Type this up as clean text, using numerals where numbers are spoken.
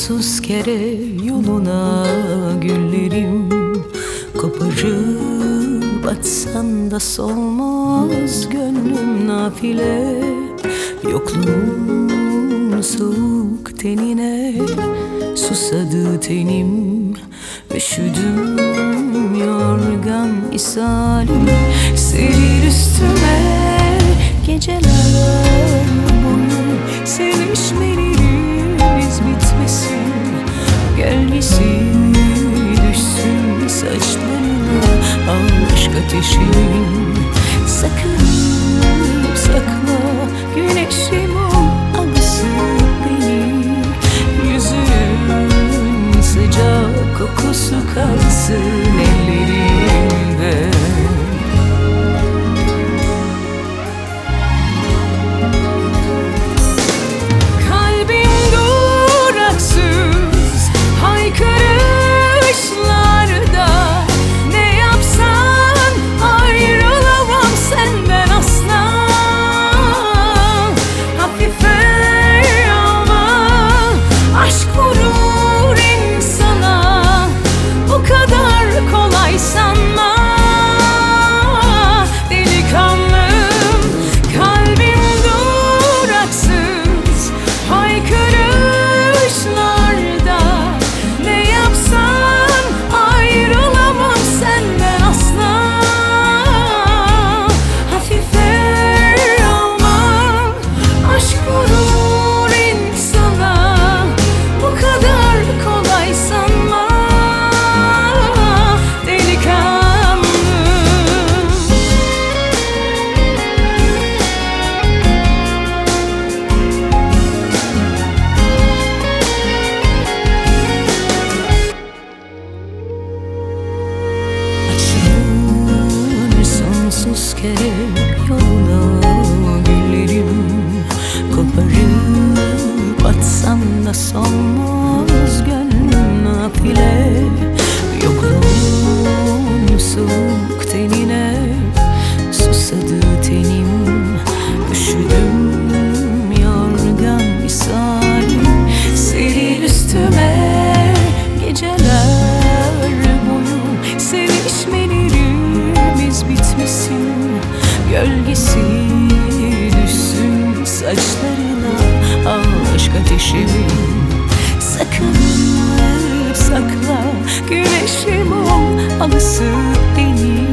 sonsuz kere yoluna güllerim. Koparıp atsan da solmaz gönlüm nafile. Yokluğun soğuk tenine susadı tenim. Üşüdüm yorgan isalim, serir üstüme geceler boyu. Sevişmelerimiz bitmesin, gölgesi düşsün saçlarına aşk ateşin. Sakınıp sakla güneşim ol, alısın beni. Yüzünün sıcak kokusu kalsın ellerimde. Sonsuz kere yoluna güllerim. Koparıp atsam da solmaz gönlüm nafile. Yokluğun soğuk tenine susadı tenim. Üşüdüm yorgan misali, serir üstüme geceler boyu. Sevişmelerimiz bitmesin, gölgesi düşsün saçlarına aşk ateşimin. Sakınıp sakla güneşim ol, alısı beni.